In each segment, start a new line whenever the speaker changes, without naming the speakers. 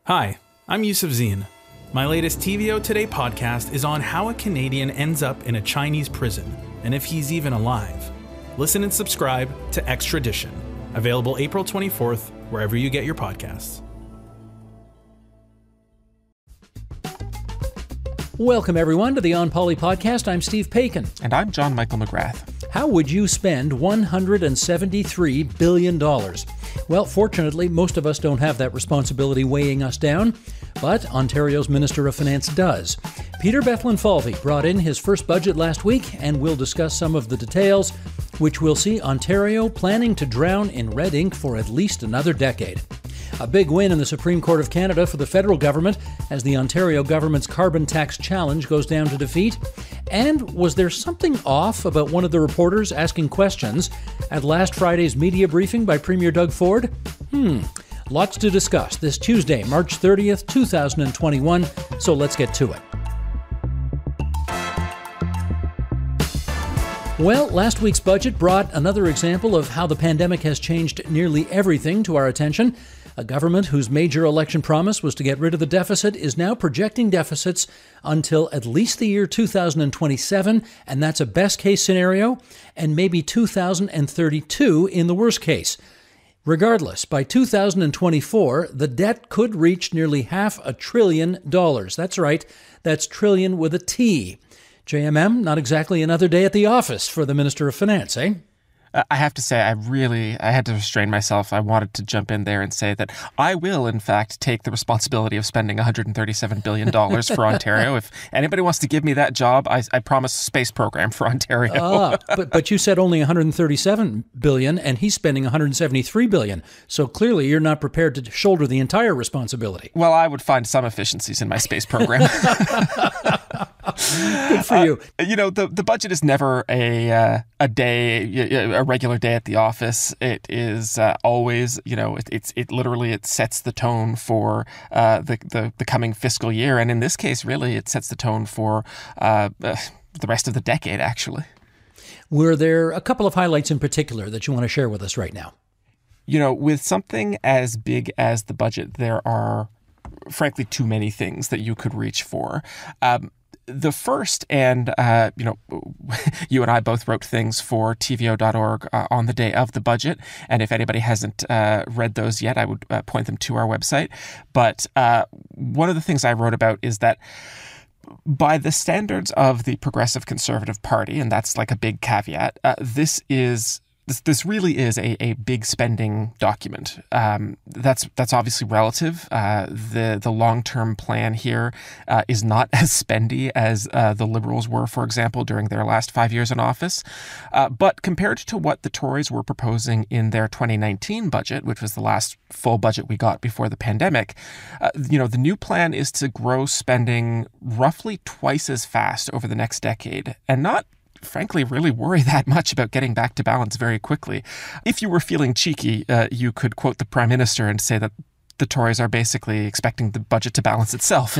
Hi, I'm Yusuf Zine. My latest TVO Today podcast is on how a Canadian ends up in a Chinese prison, and if he's even alive. Listen and subscribe to Extradition, available April 24th, wherever you get your podcasts.
Welcome, everyone, to the On Poly podcast. I'm Steve Paikin.
And I'm John Michael McGrath.
How would you spend $173 billion? Well, fortunately, most of us don't have that responsibility weighing us down, but Ontario's Minister of Finance does. Peter Bethlenfalvy brought in his first budget last week, and we'll discuss some of the details, which will see Ontario planning to drown in red ink for at least another decade. A big win in the Supreme Court of Canada for the federal government as the Ontario government's carbon tax challenge goes down to defeat. And was there something off about one of the reporters asking questions at last Friday's media briefing by Premier Doug Ford? Lots to discuss this Tuesday, March 30th, 2021, so let's get to it. Well, last week's budget brought another example of how the pandemic has changed nearly everything to our attention. A government whose major election promise was to get rid of the deficit is now projecting deficits until at least the year 2027, and that's a best-case scenario, and maybe 2032 in the worst case. Regardless, by 2024, the debt could reach nearly $500 billion. That's right, that's trillion with a T. JMM, not exactly another day at the office for the Minister of Finance, eh?
I have to say, I had to restrain myself. I wanted to jump in there and say that I will, in fact, take the responsibility of spending $137 billion for Ontario. If anybody wants to give me that job, I promise a space program for Ontario.
But you said only $137 billion, and he's spending $173 billion. So clearly you're not prepared to shoulder the entire responsibility.
Well, I would find some efficiencies in my space program.
Good for you.
The budget is never a regular day at the office. It is always, it literally sets the tone for the coming fiscal year, and in this case, really, it sets the tone for the rest of the decade. Actually,
were there a couple of highlights in particular that you want to share with us right now?
With something as big as the budget, there are, frankly, too many things that you could reach for. The first, and, you and I both wrote things for TVO.org on the day of the budget. And if anybody hasn't read those yet, I would point them to our website. But one of the things I wrote about is that by the standards of the Progressive Conservative Party, and that's like a big caveat, this really is a big spending document. That's obviously relative. The long-term plan here is not as spendy as the Liberals were, for example, during their last 5 years in office. But compared to what the Tories were proposing in their 2019 budget, which was the last full budget we got before the pandemic, the new plan is to grow spending roughly twice as fast over the next decade, and not frankly really worry that much about getting back to balance very quickly. If you were feeling cheeky, you could quote the Prime Minister and say that the Tories are basically expecting the budget to balance itself.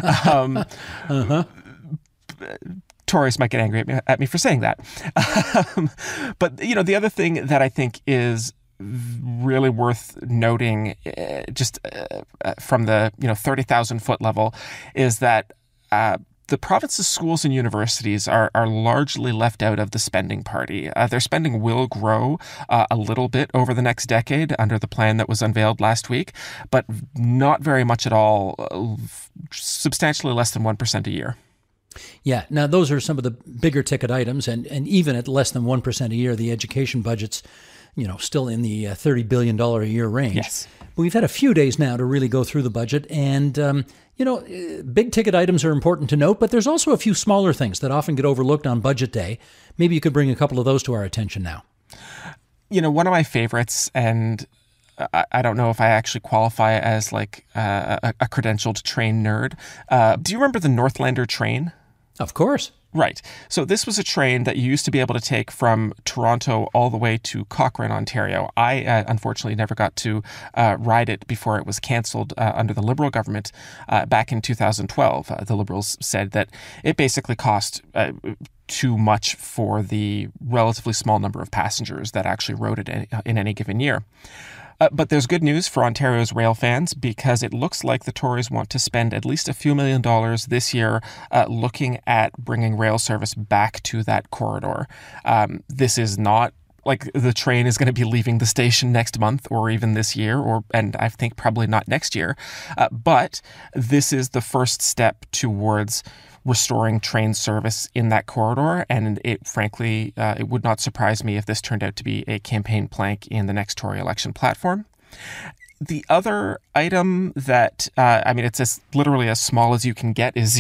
Tories might get angry at me for saying that. But, the other thing that I think is really worth noting from the 30,000 foot level is that the province's schools and universities are largely left out of the spending party. Their spending will grow a little bit over the next decade under the plan that was unveiled last week, but not very much at all, substantially less than 1% a year.
Yeah, now those are some of the bigger ticket items, and even at less than 1% a year, the education budget's still in the $30 billion a year range.
Yes.
But we've had a few days now to really go through the budget, and big ticket items are important to note, but there's also a few smaller things that often get overlooked on budget day. Maybe you could bring a couple of those to our attention now.
One of my favorites, and I don't know if I actually qualify as like a credentialed train nerd. Do you remember the Northlander train?
Of course.
Right. So this was a train that you used to be able to take from Toronto all the way to Cochrane, Ontario. I unfortunately never got to ride it before it was cancelled under the Liberal government back in 2012. The Liberals said that it basically cost too much for the relatively small number of passengers that actually rode it in any given year. But there's good news for Ontario's rail fans, because it looks like the Tories want to spend at least a few $1 million this year looking at bringing rail service back to that corridor. This is not like the train is going to be leaving the station next month or even this year, and I think probably not next year. But this is the first step towards restoring train service in that corridor. And it frankly, it would not surprise me if this turned out to be a campaign plank in the next Tory election platform. The other item that, it's literally as small as you can get, is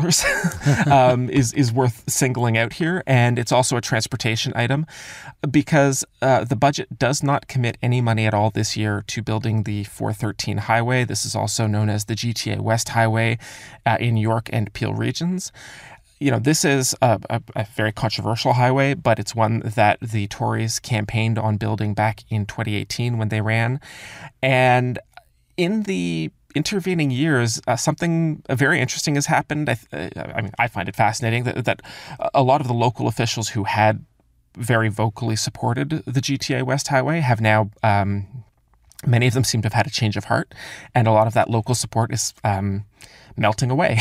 $0, is worth singling out here. And it's also a transportation item, because the budget does not commit any money at all this year to building the 413 highway. This is also known as the GTA West Highway in York and Peel regions. This is a very controversial highway, but it's one that the Tories campaigned on building back in 2018 when they ran. And in the intervening years, something very interesting has happened. I find it fascinating that a lot of the local officials who had very vocally supported the GTA West Highway have now, many of them seem to have had a change of heart, and a lot of that local support is melting away.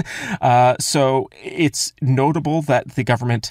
So it's notable that the government,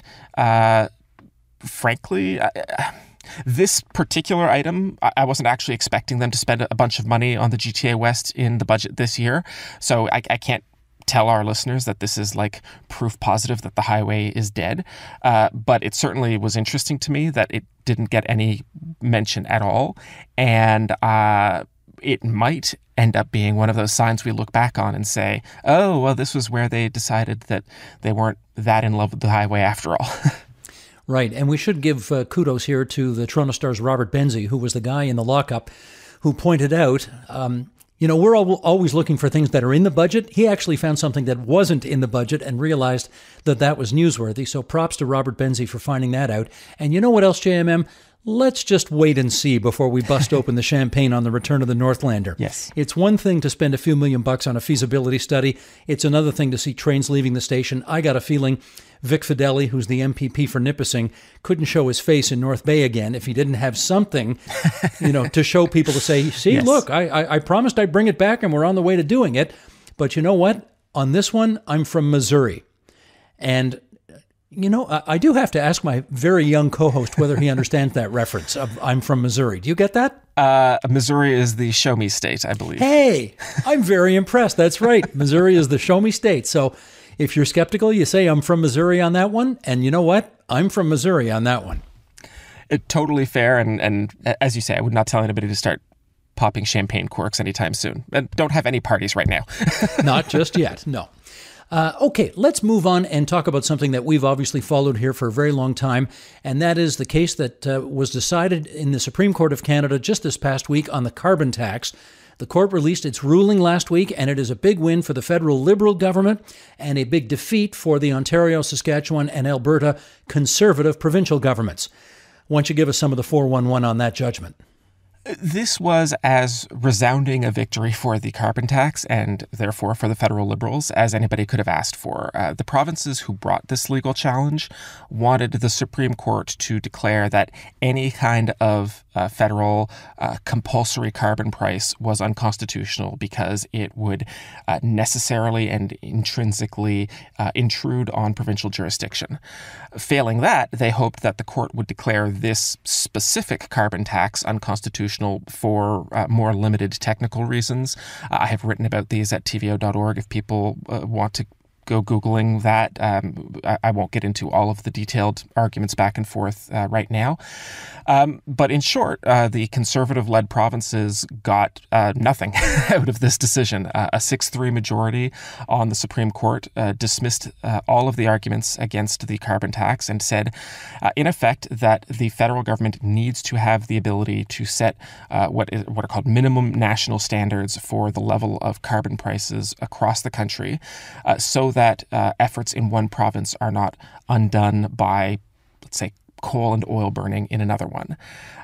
frankly, this particular item, I wasn't actually expecting them to spend a bunch of money on the GTA West in the budget this year. So I can't tell our listeners that this is like proof positive that the highway is dead. But it certainly was interesting to me that it didn't get any mention at all. And it might end up being one of those signs we look back on and say, oh, well, this was where they decided that they weren't that in love with the highway after all.
Right. And we should give kudos here to the Toronto Star's Robert Benzie, who was the guy in the lockup who pointed out, we're always looking for things that are in the budget. He actually found something that wasn't in the budget and realized that was newsworthy. So props to Robert Benzie for finding that out. And you know what else, JMM? Let's just wait and see before we bust open the champagne on the return of the Northlander.
Yes.
It's one thing to spend a few $1 million on a feasibility study. It's another thing to see trains leaving the station. I got a feeling Vic Fedeli, who's the MPP for Nipissing, couldn't show his face in North Bay again if he didn't have something, to show people to say, see, yes, look, I promised I'd bring it back and we're on the way to doing it. But you know what? On this one, I'm from Missouri. And I do have to ask my very young co-host whether he understands that reference of I'm from Missouri. Do you get that?
Missouri is the show me state, I believe.
Hey, I'm very impressed. That's right. Missouri is the show me state. So if you're skeptical, you say I'm from Missouri on that one. And you know what? I'm from Missouri on that one.
Totally fair. And as you say, I would not tell anybody to start popping champagne corks anytime soon. And don't have any parties right now.
Not just yet. No. Okay, let's move on and talk about something that we've obviously followed here for a very long time, and that is the case that was decided in the Supreme Court of Canada just this past week on the carbon tax. The court released its ruling last week, and it is a big win for the federal Liberal government and a big defeat for the Ontario, Saskatchewan, and Alberta Conservative provincial governments. Why don't you give us some of the 411 on that judgment?
This was as resounding a victory for the carbon tax and therefore for the federal Liberals as anybody could have asked for. The provinces who brought this legal challenge wanted the Supreme Court to declare that any kind of federal compulsory carbon price was unconstitutional because it would necessarily and intrinsically intrude on provincial jurisdiction. Failing that, they hoped that the court would declare this specific carbon tax unconstitutional for more limited technical reasons. I have written about these at tvo.org if people want to go Googling that. I won't get into all of the detailed arguments back and forth right now. But in short, the Conservative-led provinces got nothing out of this decision. A 6-3 majority on the Supreme Court dismissed all of the arguments against the carbon tax and said, in effect, that the federal government needs to have the ability to set what are called minimum national standards for the level of carbon prices across the country, so that efforts in one province are not undone by, let's say, coal and oil burning in another one.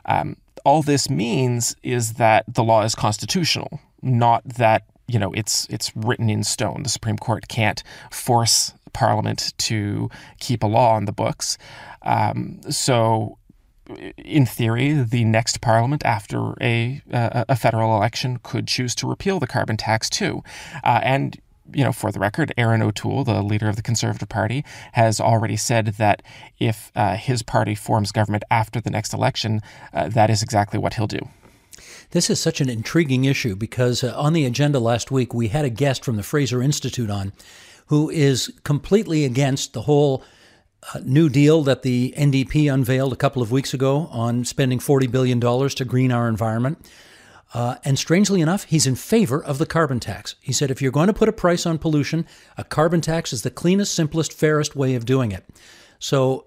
All this means is that the law is constitutional, not that it's written in stone. The Supreme Court can't force Parliament to keep a law on the books. So in theory, the next parliament after a federal election could choose to repeal the carbon tax too. And for the record, Erin O'Toole, the leader of the Conservative Party, has already said that if his party forms government after the next election, that is exactly what he'll do.
This is such an intriguing issue because on the agenda last week, we had a guest from the Fraser Institute on who is completely against the whole New Deal that the NDP unveiled a couple of weeks ago on spending $40 billion to green our environment. And strangely enough, he's in favor of the carbon tax. He said, if you're going to put a price on pollution, a carbon tax is the cleanest, simplest, fairest way of doing it. So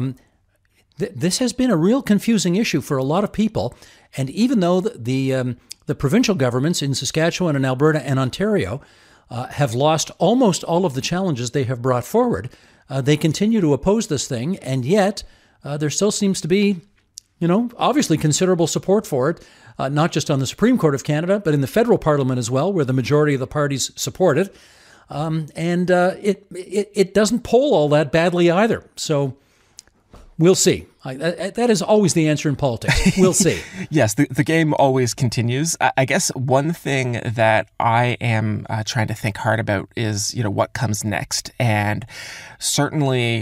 this has been a real confusing issue for a lot of people. And even though the provincial governments in Saskatchewan and Alberta and Ontario have lost almost all of the challenges they have brought forward, they continue to oppose this thing. And yet there still seems to be, obviously considerable support for it, not just on the Supreme Court of Canada, but in the federal parliament as well, where the majority of the parties support it. And it doesn't poll all that badly either. So we'll see. That is always the answer in politics. We'll see.
Yes, the game always continues. I guess one thing that I am trying to think hard about is, what comes next. And certainly,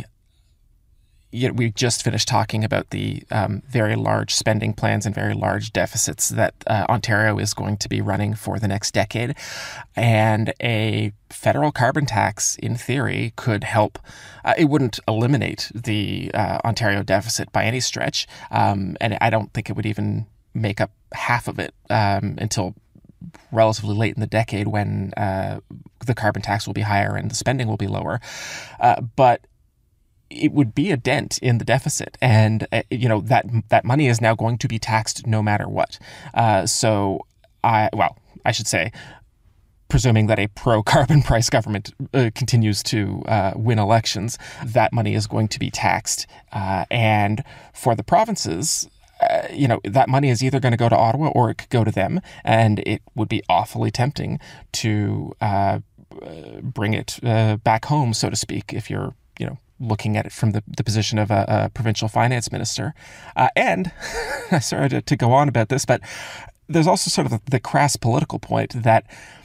we just finished talking about the very large spending plans and very large deficits that Ontario is going to be running for the next decade. And a federal carbon tax, in theory, could help. It wouldn't eliminate the Ontario deficit by any stretch. And I don't think it would even make up half of it until relatively late in the decade when the carbon tax will be higher and the spending will be lower. But it would be a dent in the deficit. And, that money is now going to be taxed no matter what. I should say, presuming that a pro-carbon price government continues to win elections, that money is going to be taxed. And for the provinces, that money is either going to go to Ottawa or it could go to them. And it would be awfully tempting to bring it back home, so to speak, if you're, looking at it from the position of a provincial finance minister. And sorry to go on about this, but there's also sort of the crass political point that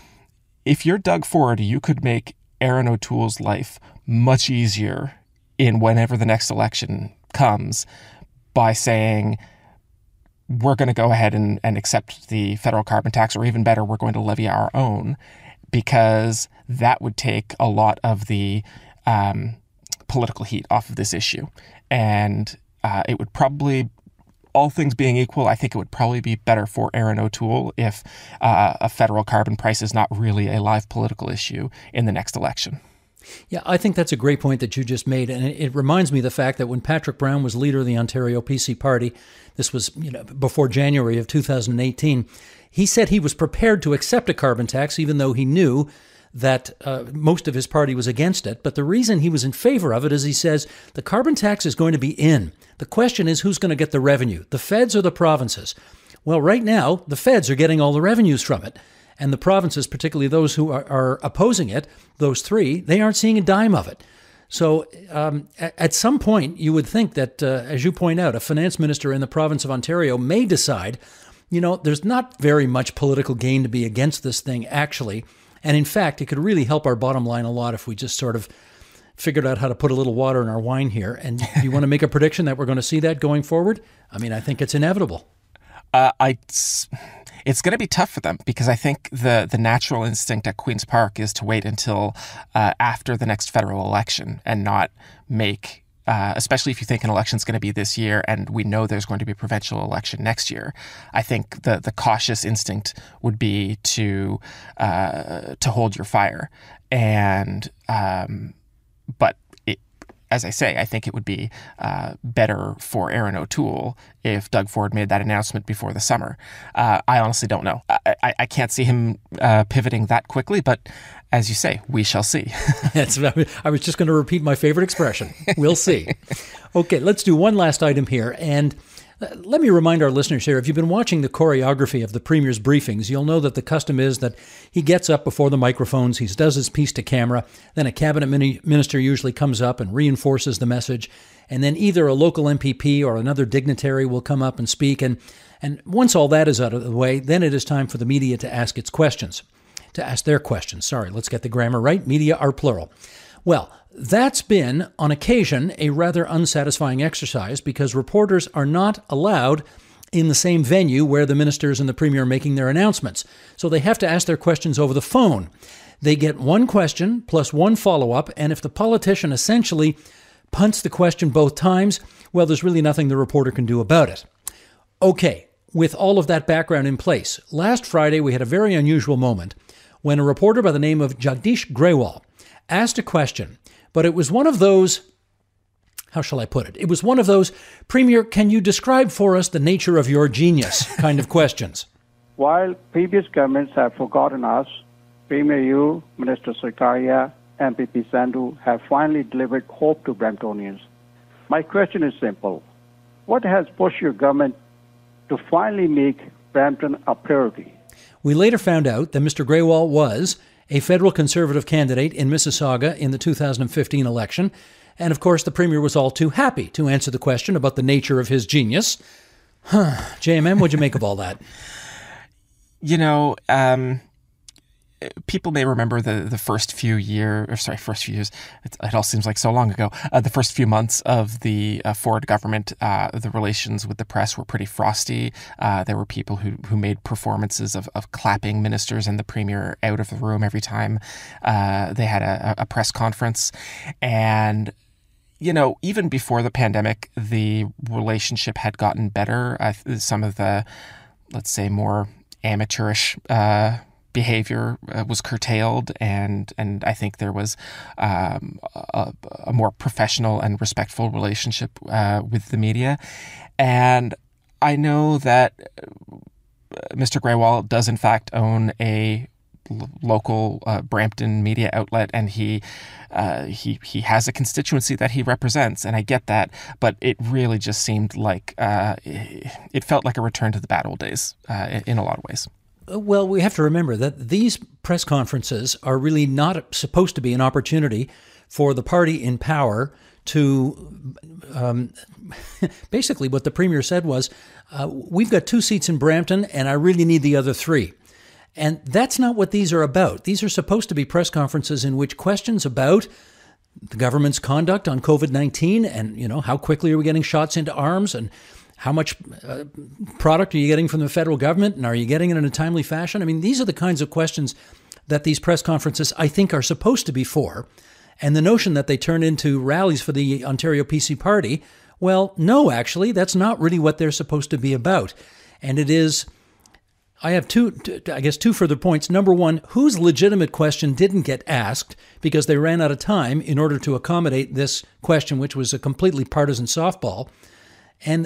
if you're Doug Ford, you could make Erin O'Toole's life much easier in whenever the next election comes by saying, we're going to go ahead and accept the federal carbon tax, or even better, we're going to levy our own, because that would take a lot of the political heat off of this issue. And it would probably, all things being equal, I think it would probably be better for Erin O'Toole if a federal carbon price is not really a live political issue in the next election.
Yeah, I think that's a great point that you just made. And it reminds me of the fact that when Patrick Brown was leader of the Ontario PC Party, this was before January of 2018, he said he was prepared to accept a carbon tax, even though he knew that most of his party was against it. But the reason he was in favor of it is, he says, the carbon tax is going to be in. The question is, who's going to get the revenue, the feds or the provinces? Well, right now, the feds are getting all the revenues from it. And the provinces, particularly those who are opposing it, those three, they aren't seeing a dime of it. So at some point, you would think that, as you point out, a finance minister in the province of Ontario may decide, there's not very much political gain to be against this thing, actually. And in fact, it could really help our bottom line a lot if we just sort of figured out how to put a little water in our wine here. And do you want to make a prediction that we're going to see that going forward? I mean, I think it's inevitable.
It's going to be tough for them, because I think the natural instinct at Queen's Park is to wait until after the next federal election and not make, especially if you think an election is going to be this year and we know there's going to be a provincial election next year. I think the cautious instinct would be to hold your fire. And but as I say, I think it would be better for Erin O'Toole if Doug Ford made that announcement before the summer. I honestly don't know. I can't see him pivoting that quickly, but as you say, we shall see.
I was just going to repeat my favorite expression. We'll see. Okay, let's do one last item here. And Let me remind our listeners here, if you've been watching the choreography of the Premier's briefings, you'll know that the custom is that he gets up before the microphones, he does his piece to camera, then a cabinet minister usually comes up and reinforces the message, and then either a local MPP or another dignitary will come up and speak, and once all that is out of the way, then it is time for the media to ask their questions. Sorry, let's get the grammar right. Media are plural. Well, that's been, on occasion, a rather unsatisfying exercise because reporters are not allowed in the same venue where the ministers and the Premier are making their announcements. So they have to ask their questions over the phone. They get one question plus one follow-up, and if the politician essentially punts the question both times, well, there's really nothing the reporter can do about it. Okay, with all of that background in place, last Friday we had a very unusual moment when a reporter by the name of Jagdish Grewal asked a question, but it was one of those, how shall I put it? It was one of those, Premier, can you describe for us the nature of your genius kind of questions?
While previous governments have forgotten us, Premier Yu, Minister Sarkaria, MPP Sandhu have finally delivered hope to Bramptonians. My question is simple. What has pushed your government to finally make Brampton a priority?
We later found out that Mr. Grewal was a federal Conservative candidate in Mississauga in the 2015 election. And of course, the Premier was all too happy to answer the question about the nature of his genius. JMM, what'd you make of all that?
You know, people may remember the first few years, it all seems like so long ago, the first few months of the Ford government, the relations with the press were pretty frosty. There were people who made performances of clapping ministers and the Premier out of the room every time they had a press conference. And you know, even before the pandemic, the relationship had gotten better. Some of the, let's say, more amateurish behavior was curtailed, and I think there was a more professional and respectful relationship with the media. And I know that Mr. Grewal does in fact own a local Brampton media outlet, and he has a constituency that he represents, and I get that, but it really just seemed like it felt like a return to the bad old days in a lot of ways.
Well, we have to remember that these press conferences are really not supposed to be an opportunity for the party in power to basically what the Premier said was, we've got 2 seats in Brampton and I really need the other 3. And that's not what these are about. These are supposed to be press conferences in which questions about the government's conduct on COVID-19 and, you know, how quickly are we getting shots into arms and how much product are you getting from the federal government and are you getting it in a timely fashion? I mean, these are the kinds of questions that these press conferences, I think, are supposed to be for. And the notion that they turn into rallies for the Ontario PC Party, well, no, actually, that's not really what they're supposed to be about. And it is, I have two further points. Number one, whose legitimate question didn't get asked because they ran out of time in order to accommodate this question, which was a completely partisan softball. And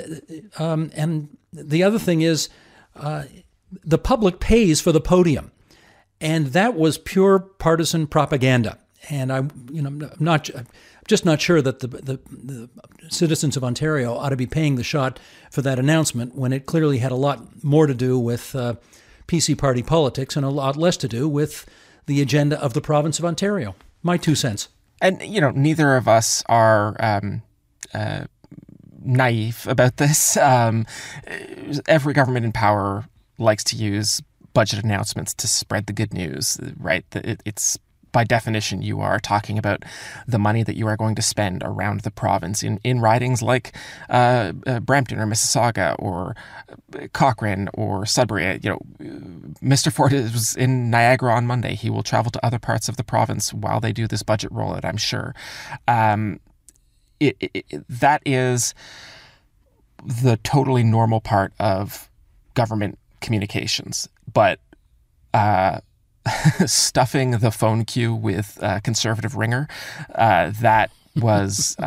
the other thing is the public pays for the podium. And that was pure partisan propaganda. And I'm just not sure that the citizens of Ontario ought to be paying the shot for that announcement when it clearly had a lot more to do with PC party politics and a lot less to do with the agenda of the province of Ontario. My 2 cents.
And, you know, neither of us are naive about this. Every government in power likes to use budget announcements to spread the good news, right? It's by definition, you are talking about the money that you are going to spend around the province in ridings like Brampton or Mississauga or Cochrane or Sudbury. You know, Mr. Ford was in Niagara on Monday. He will travel to other parts of the province while they do this budget rollout, I'm sure. That is the totally normal part of government communications, but stuffing the phone queue with conservative ringer, that was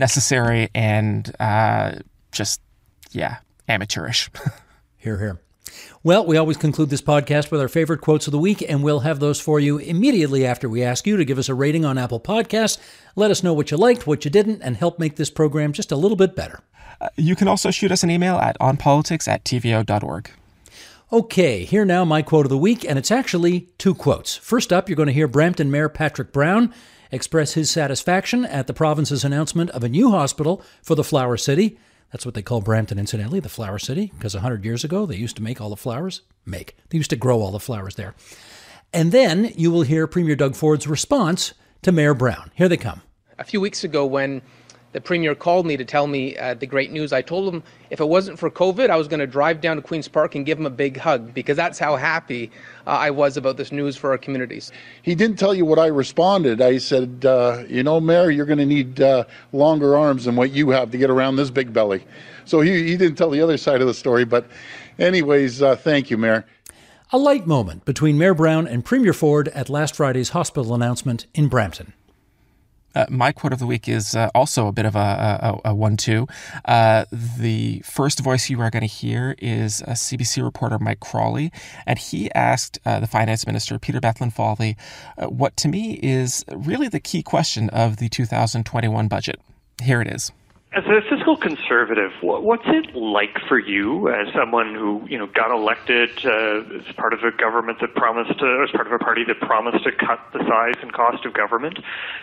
unnecessary and amateurish.
Hear, hear. Well, we always conclude this podcast with our favorite quotes of the week, and we'll have those for you immediately after we ask you to give us a rating on Apple Podcasts. Let us know what you liked, what you didn't, and help make this program just a little bit better.
You can also shoot us an email at onpolitics@tvo.org.
Okay, here now my quote of the week, and it's actually two quotes. First up, you're going to hear Brampton Mayor Patrick Brown express his satisfaction at the province's announcement of a new hospital for the Flower City. That's what they call Brampton, incidentally, the Flower City, because 100 years ago they used to make all the flowers. They used to grow all the flowers there. And then you will hear Premier Doug Ford's response to Mayor Brown. Here they come.
A few weeks ago when the Premier called me to tell me the great news, I told him if it wasn't for COVID, I was going to drive down to Queen's Park and give him a big hug, because that's how happy I was about this news for our communities.
He didn't tell you what I responded. I said, Mayor, you're going to need longer arms than what you have to get around this big belly. So he didn't tell the other side of the story. But anyways, thank you, Mayor.
A light moment between Mayor Brown and Premier Ford at last Friday's hospital announcement in Brampton.
My quote of the week is also a bit of a 1-2. The first voice you are going to hear is CBC reporter Mike Crawley, and he asked the finance minister, Peter Bethlenfalvy, what to me is really the key question of the 2021 budget. Here it is.
As a fiscal conservative, what's it like for you as someone who, got elected as part of a government that promised to, as part of a party that promised to cut the size and cost of government,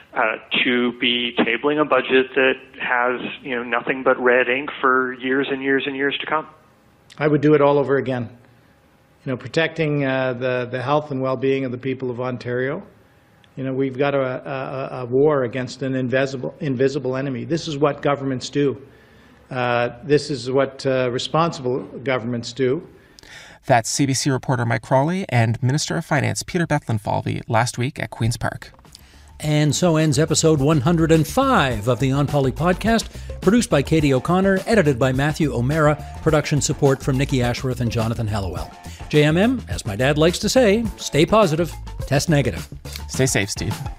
to be tabling a budget that has, nothing but red ink for years and years and years to come?
I would do it all over again. Protecting the health and well-being of the people of Ontario. We've got a war against an invisible enemy. This is what governments do. This is what responsible governments do.
That's CBC reporter Mike Crawley and Minister of Finance Peter Bethlenfalvy last week at Queen's Park.
And so ends episode 105 of the On Poly podcast, produced by Katie O'Connor, edited by Matthew O'Mara, production support from Nikki Ashworth and Jonathan Hallowell. JMM, as my dad likes to say, stay positive, test negative.
Stay safe, Steve.